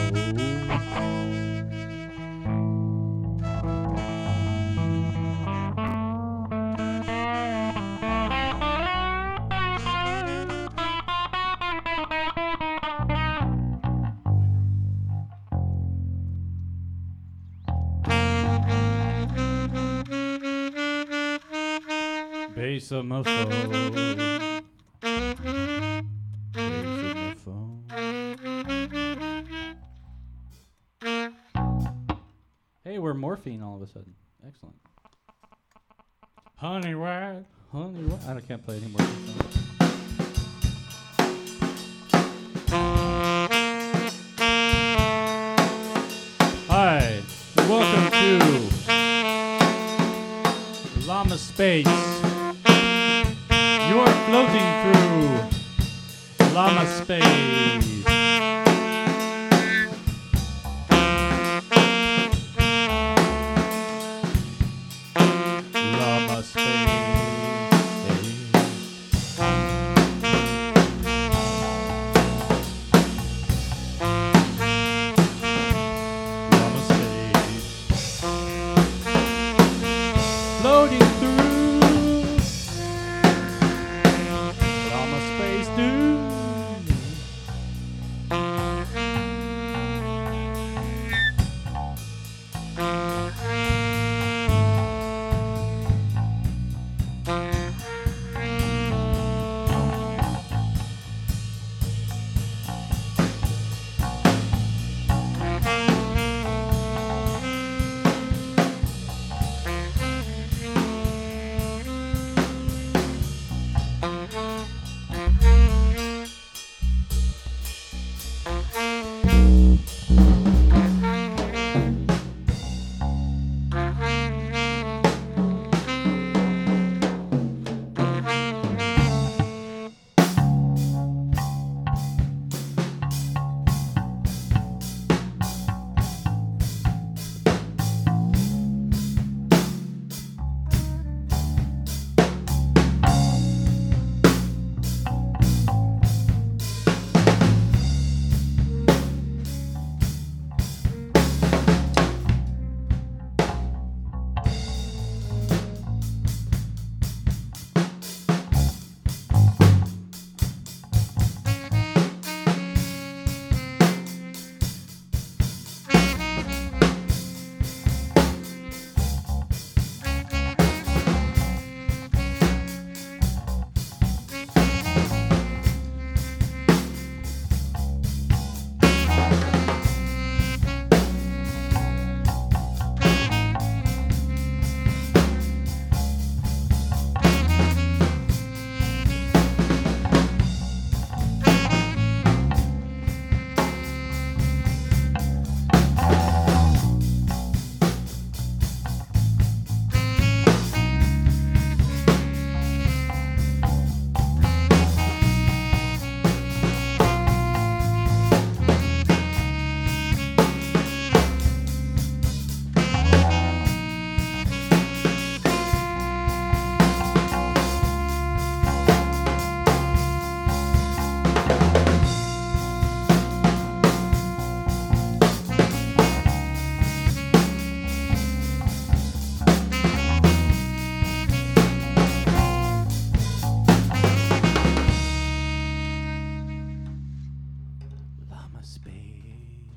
Bass-a-mophone. Bass-a-mophone. Hey, we're morphine all of a sudden. Excellent. Honey Wag. Honey Wag. I can't play anymore. Hi, welcome to Llama Space. You're floating through Llama Space. Llama Space. Llama Space. Floating through Llama Space, dude. Llama Space.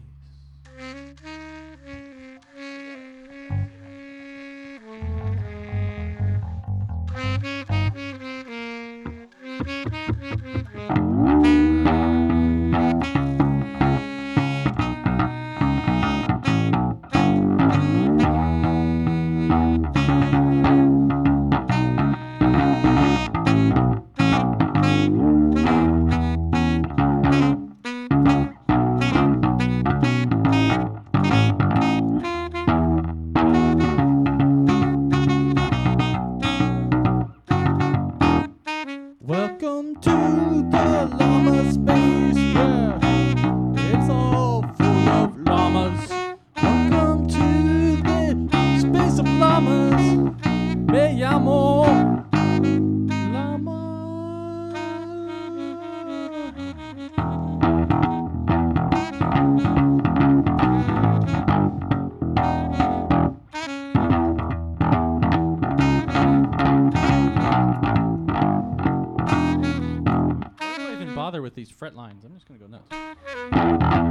these fret lines. I'm just gonna go nuts.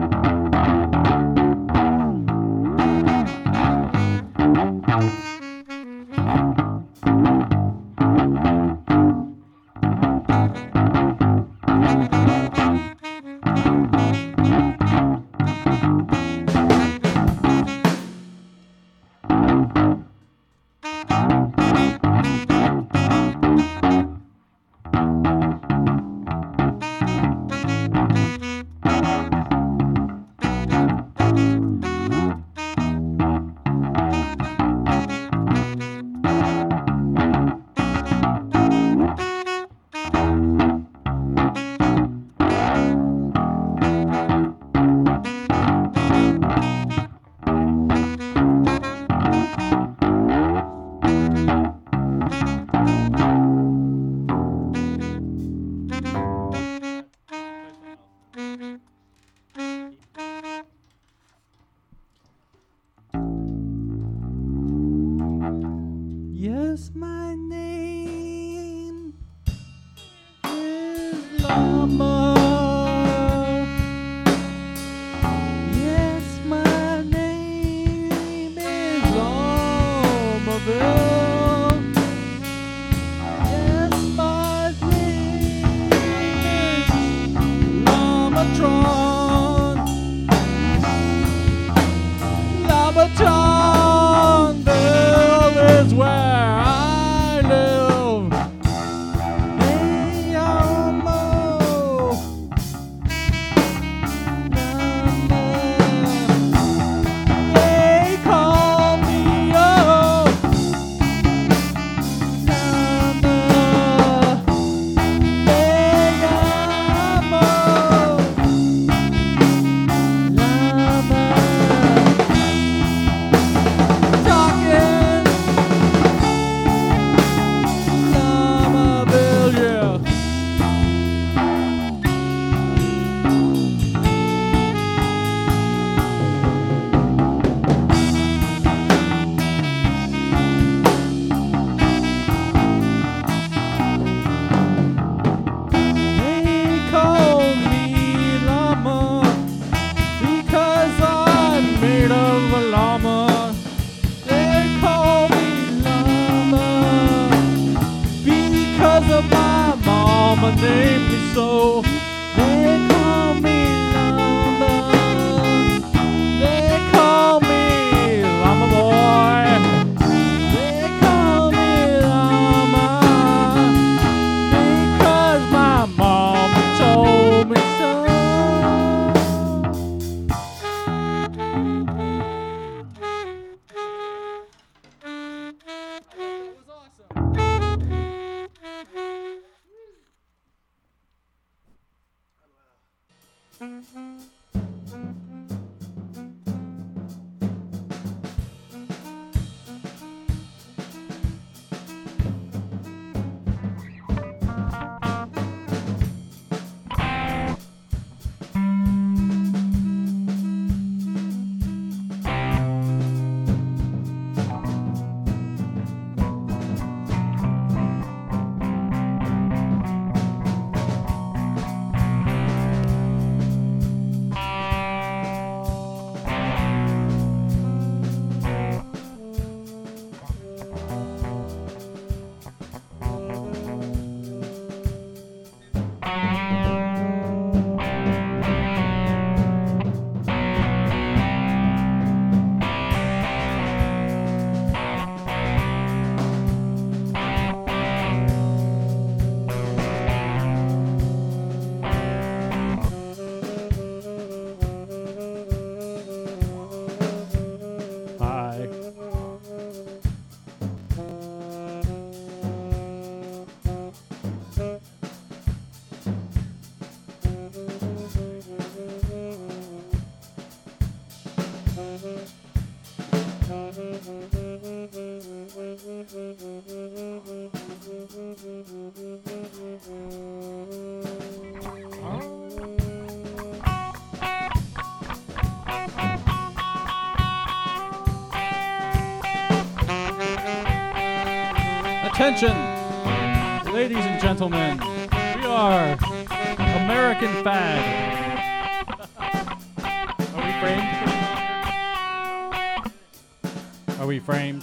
Yes, my name is Llama. Yes, my name is Lamaville. Yes, my name is Lamatron. Lamatronville is where I live. Hey, Llama. They call me up. Llama. Hey, Llama. Llama. Talking Lamaville, yeah. They call me Llama because I'm made of a llama. They call me Llama because of my mama named me so. They call me Llama. They call me Llama boy. They call me Llama because my mama told me so. It was awesome. Hi. Attention, ladies and gentlemen, we are a American Fag. Are we framed? Are we framed?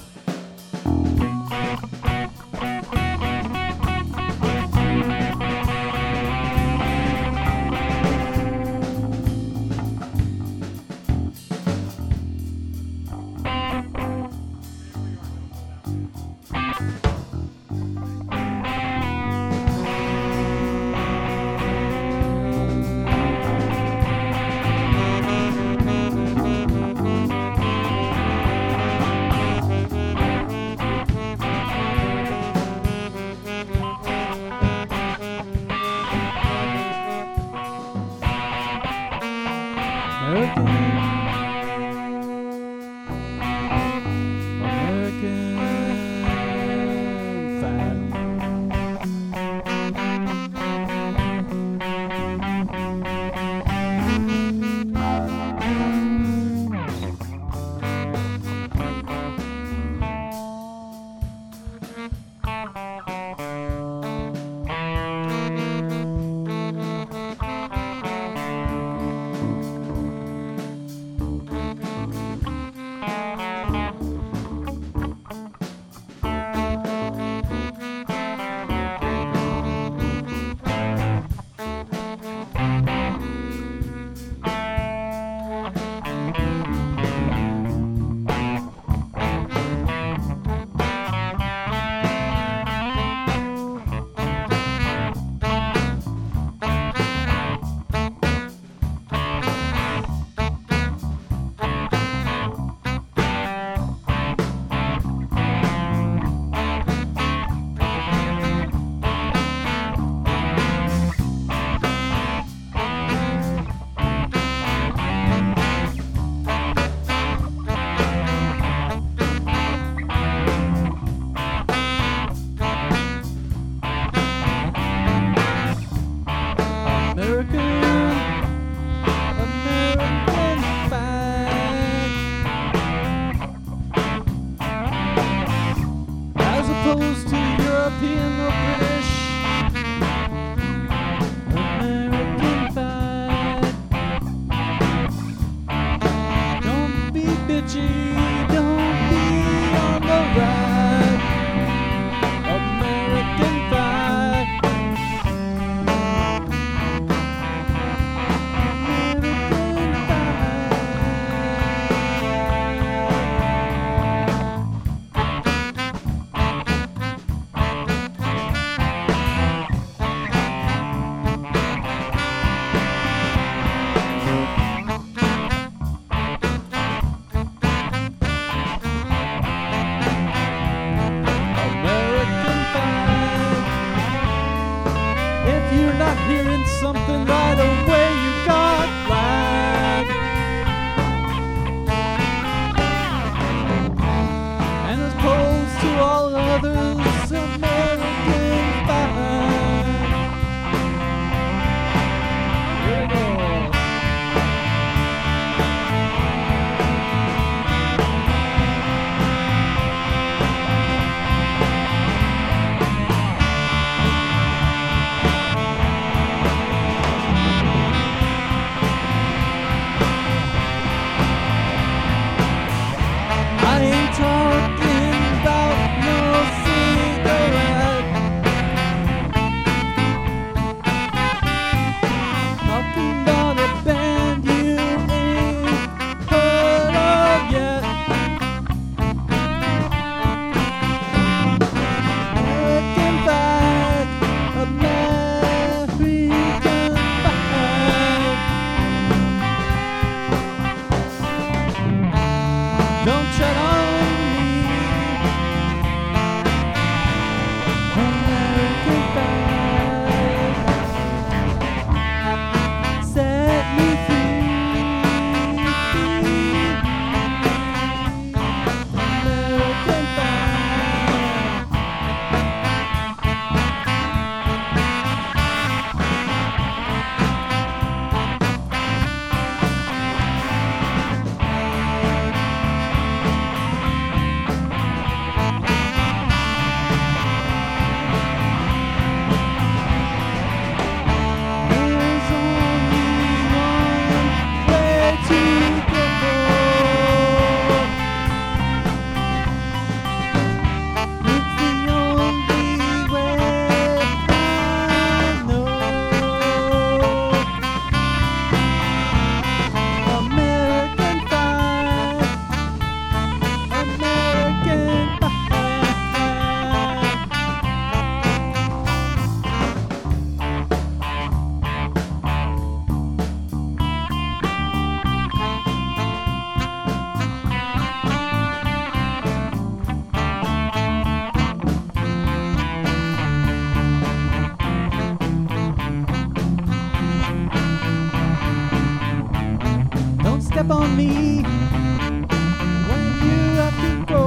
me when you have to go.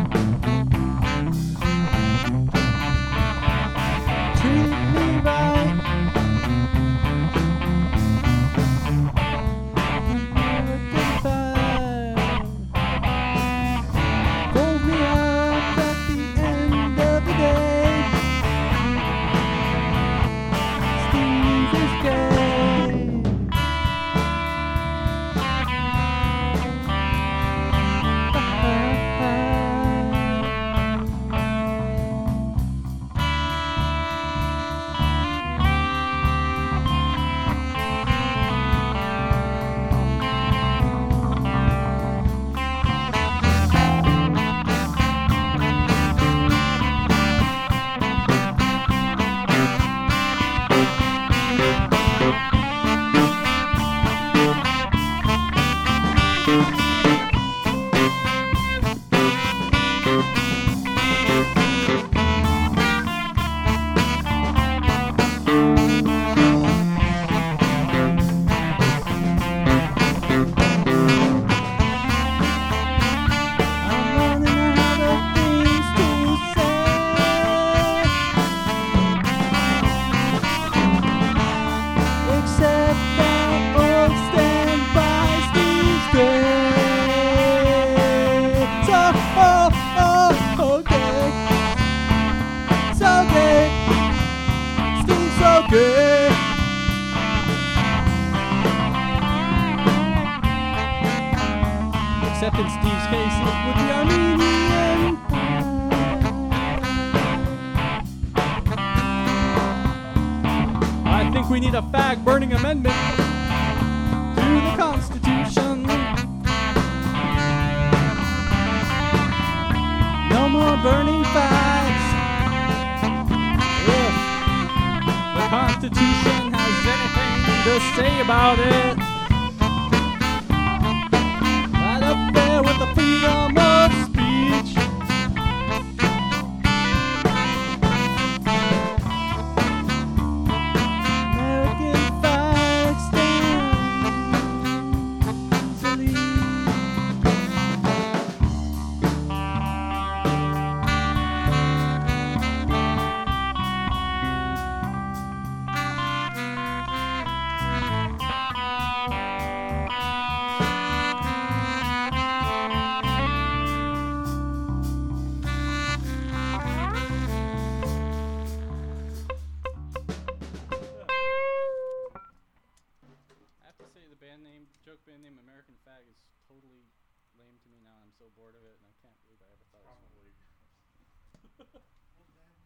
Treat me right. American flag. Fold me up at the end of the day. Steve is gay. Except in Steve's case, it would be Armenian. I think we need a fag-burning amendment to the Constitution. No more burning fags. If the Constitution has anything to say about it, with the freedom of speech. American flag stands to lead. Joke band name American Fag is totally lame to me now. I'm so bored of it and I can't believe